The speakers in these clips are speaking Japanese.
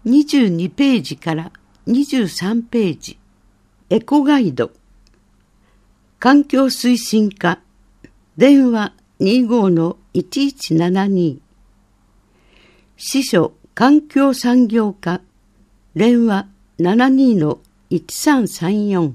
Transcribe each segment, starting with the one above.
22ページから23ページ。エコガイド。環境推進課。電話 25-1172。司書環境産業課。電話 72-1334。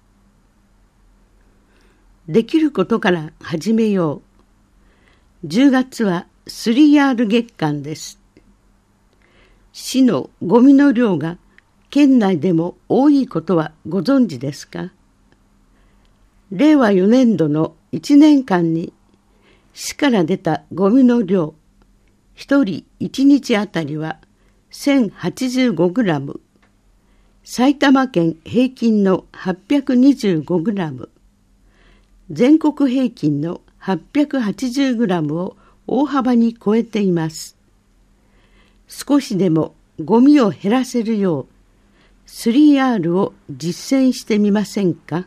できることから始めよう。10月は 3R 月間です。市のゴミの量が県内でも多いことはご存知ですか？令和4年度の1年間に市から出たゴミの量、1人1日あたりは 1085 グラム、埼玉県平均の825グラム、全国平均の880グラムを大幅に超えています。少しでもゴミを減らせるよう 3R を実践してみませんか？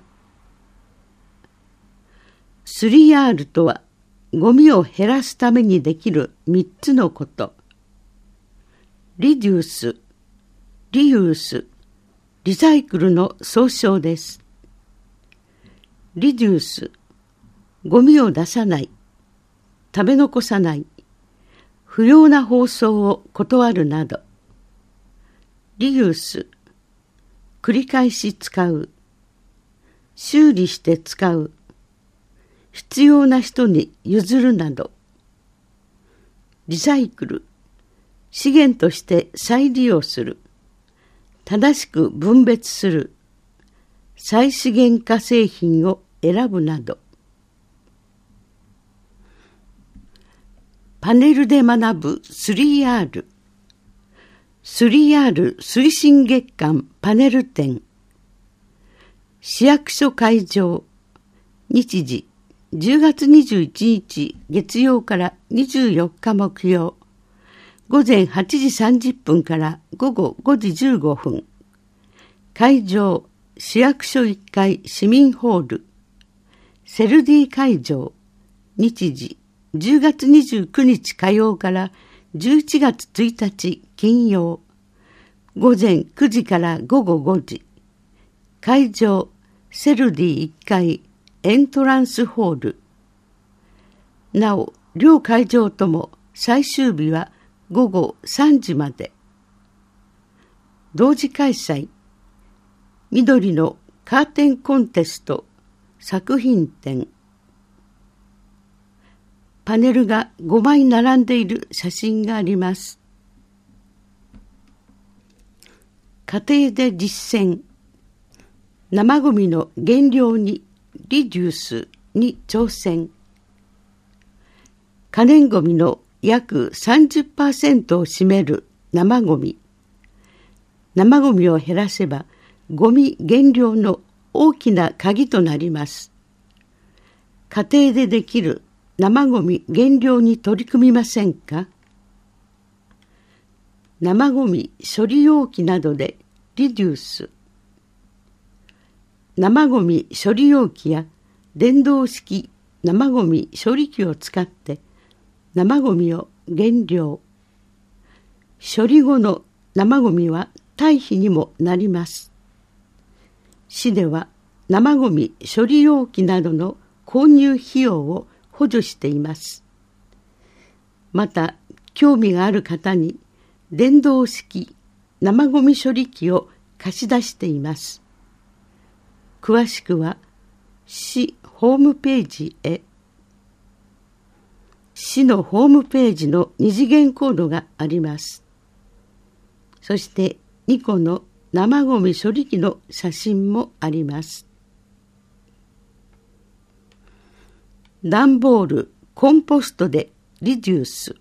3R とはゴミを減らすためにできる3つのこと。リデュース、リユース、リサイクルの総称です。リデュース、ゴミを出さない、食べ残さない、不要な包装を断るなど。リユース、繰り返し使う、修理して使う、必要な人に譲るなど。リサイクル、資源として再利用する、正しく分別する、再資源化製品を選ぶなど。パネルで学ぶ 3R。 3R 推進月間パネル展。市役所会場。日時10月21日月曜から24日木曜。午前8時30分から午後5時15分。会場市役所1階市民ホール。セルディ会場。日時10月29日火曜から11月1日金曜。午前9時から午後5時。会場セルディ1階エントランスホール。なお、両会場とも最終日は午後3時まで。同時開催。緑のカーテンコンテスト作品展。パネルが5枚並んでいる写真があります。家庭で実践。生ゴミの減量にリデュースに挑戦。可燃ゴミの約 30% を占める生ゴミ。生ゴミを減らせばゴミ減量の大きな鍵となります。家庭でできる生ゴミ減量に取り組みませんか？生ゴミ処理容器などでリデュース。生ゴミ処理容器や電動式生ゴミ処理機を使って生ゴミを減量。処理後の生ゴミは堆肥にもなります。市では生ゴミ処理容器などの購入費用を補助しています。また、興味がある方に電動式生ゴミ処理機を貸し出しています。詳しくは市ホームページへ。市のホームページの二次元コードがあります。そして2個の生ゴミ処理機の写真もあります。段ボール、コンポストでリデュース。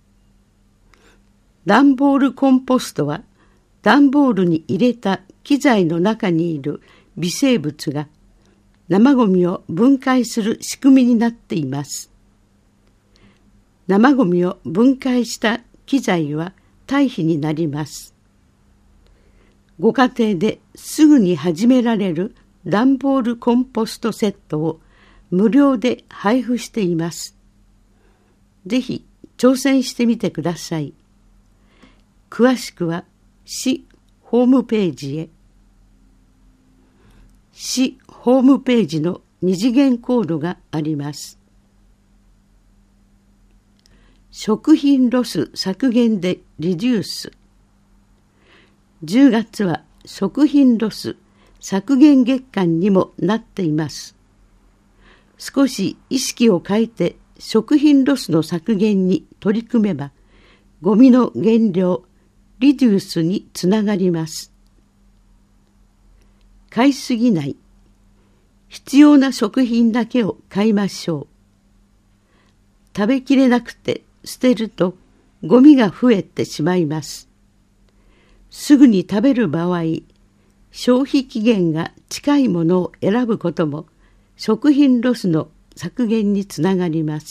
段ボールコンポストは段ボールに入れた機材の中にいる微生物が生ゴミを分解する仕組みになっています。生ゴミを分解した機材は堆肥になります。ご家庭ですぐに始められる段ボールコンポストセットを無料で配布しています。ぜひ挑戦してみてください。詳しくは市ホームページへ。市ホームページの二次元コードがあります。食品ロス削減でリデュース。10月は食品ロス削減月間にもなっています。少し意識を変えて食品ロスの削減に取り組めば、ゴミの減量、リデュースにつながります。買いすぎない。必要な食品だけを買いましょう。食べきれなくて捨てるとゴミが増えてしまいます。すぐに食べる場合、消費期限が近いものを選ぶことも食品ロスの削減につながります。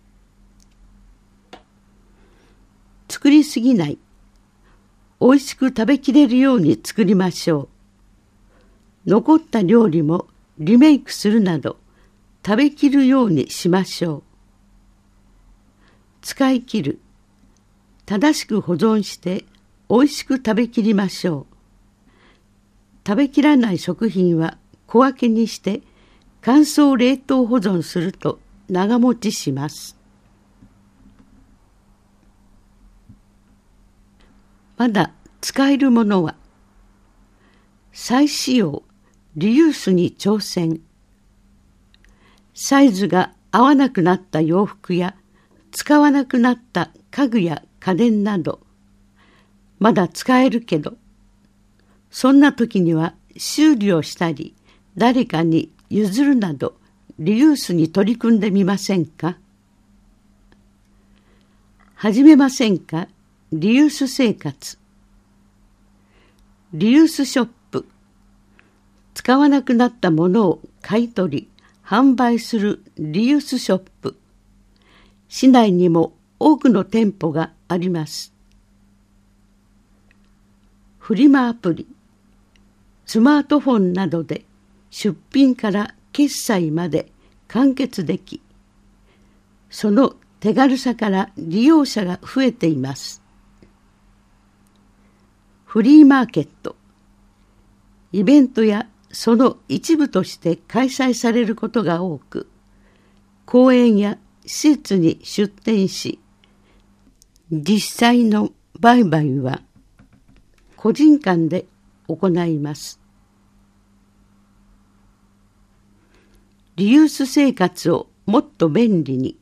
作りすぎない。おいしく食べきれるように作りましょう。残った料理もリメイクするなど食べきるようにしましょう。使い切る。正しく保存しておいしく食べきりましょう。食べきらない食品は小分けにして乾燥冷凍保存すると長持ちします。まだ使えるものは、再使用、リユースに挑戦。サイズが合わなくなった洋服や使わなくなった家具や家電など、まだ使えるけど、そんな時には修理をしたり、誰かに譲るなどリユースに取り組んでみませんか？始めませんか？リユース生活。リユースショップ。使わなくなったものを買い取り、販売するリユースショップ。市内にも多くの店舗があります。フリマアプリ。スマートフォンなどで出品から決済まで完結でき、その手軽さから利用者が増えています。フリーマーケット。イベントやその一部として開催されることが多く、公園や施設に出店し、実際の売買は個人間で行います。リユース生活をもっと便利に。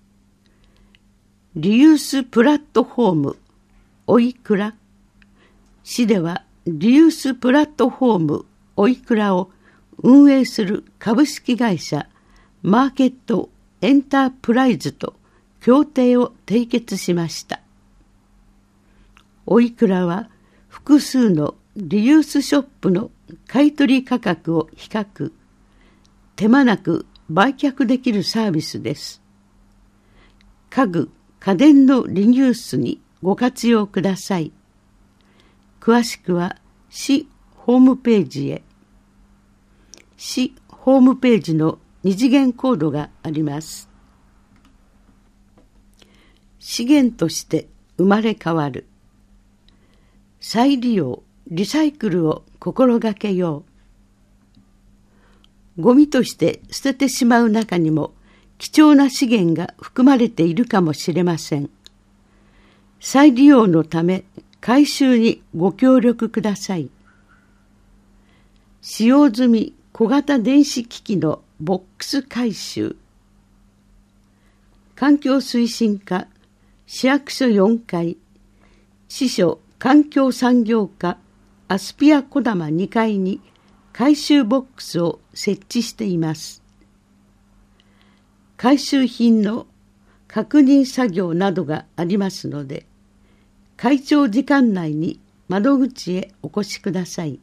リユースプラットフォームおいくら。市ではリユースプラットフォームおいくらを運営する株式会社マーケットエンタープライズと協定を締結しました。おいくらは複数のリユースショップの買取価格を比較、手間なく売却できるサービスです。家具・家電のリユースにご活用ください。詳しくは市ホームページへ。市ホームページの二次元コードがあります。資源として生まれ変わる。再利用・リサイクルを心がけよう。ゴミとして捨ててしまう中にも貴重な資源が含まれているかもしれません。再利用のため回収にご協力ください。使用済み小型電子機器のボックス回収。環境推進課市役所4階、支所環境産業課アスピア小玉2階に回収ボックスを設置しています。回収品の確認作業などがありますので、開庁時間内に窓口へお越しください。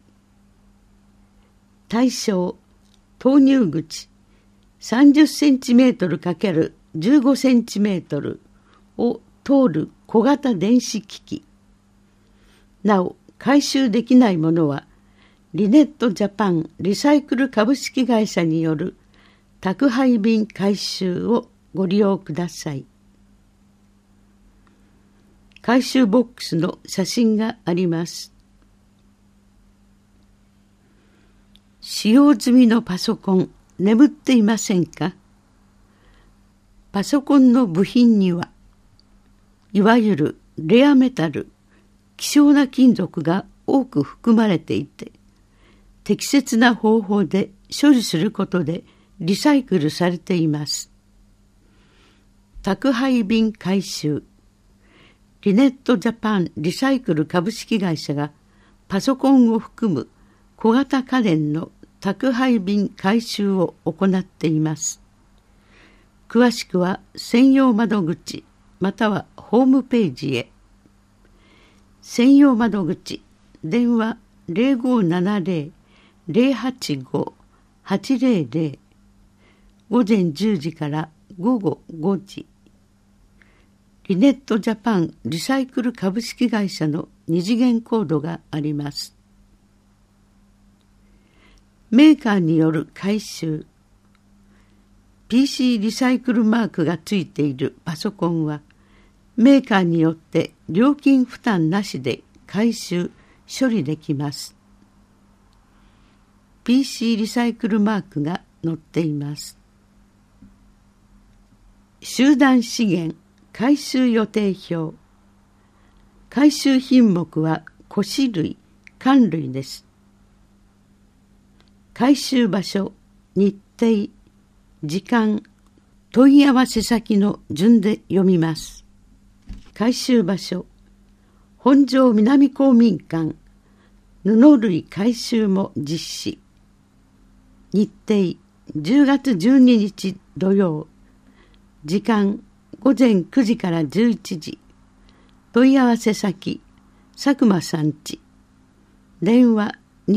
対象、投入口30センチメートル×15センチメートルを通る小型電子機器。なお、回収できないものは、リネットジャパンリサイクル株式会社による宅配便回収をご利用ください。 回収ボックスの写真があります。使用済みのパソコン、眠っていませんか？パソコンの部品には、いわゆるレアメタル、希少な金属が多く含まれていて、適切な方法で処理することでリサイクルされています。宅配便回収、リネットジャパンリサイクル株式会社がパソコンを含む小型家電の宅配便回収を行っています。詳しくは専用窓口またはホームページへ。専用窓口、電話 0570-085-800、午前10時から午後5時。リネットジャパンリサイクル株式会社の二次元コードがあります。メーカーによる回収。PC リサイクルマークがついているパソコンは、メーカーによって料金負担なしで回収・処理できます。PC リサイクルマークが載っています。集団資源回収予定表。回収品目は古紙類、缶類です。回収場所、日程、時間、問い合わせ先の順で読みます。回収場所、本庄南公民館、布類回収も実施。日程、10月12日土曜。時間、午前9時から11時。問い合わせ先、佐久間さんち。電話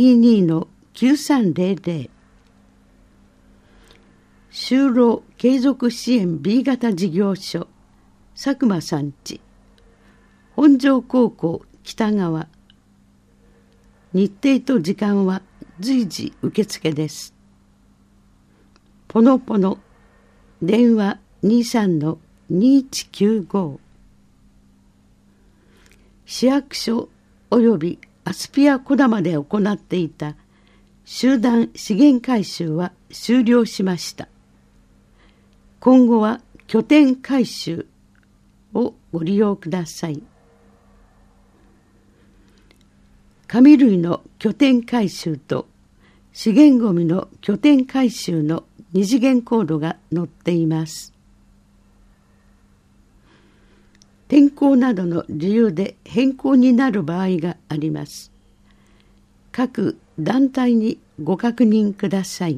22-9300。就労継続支援 B 型事業所、佐久間さんち。本庄高校北側。日程と時間は随時受付です。ポノポノ、電話 23-2195。市役所およびアスピア小玉で行っていた集団資源回収は終了しました。今後は拠点回収をご利用ください。紙類の拠点回収と資源ごみの拠点回収の二次元コードが載っています。天候などの理由で変更になる場合があります。各団体にご確認ください。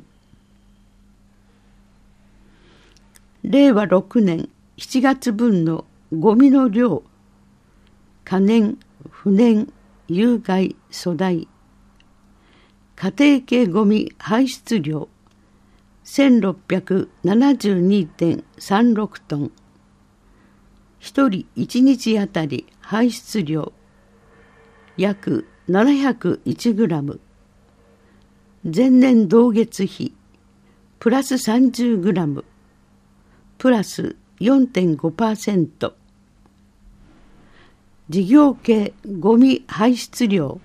令和6年7月分のゴミの量、可燃、不燃、有害、粗大、家庭系ゴミ排出量 1672.36 トン、1人1日あたり排出量約701グラム、前年同月比プラス30グラム、プラス 4.5%、事業系ゴミ排出量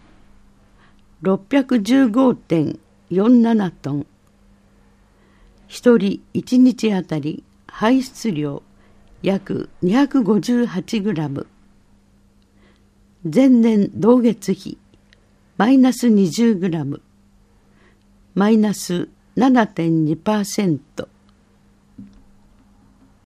615.47 トン、1人1日あたり排出量約258グラム、前年同月比マイナス20グラム、マイナス 7.2%、